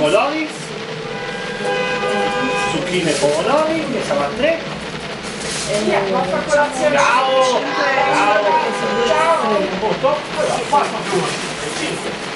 pomodori, zucchine e pomodori, ne siamo a 3. Nostra colazione. Ciao! Ciao! Ciao! 8? Allora, 4 più 5.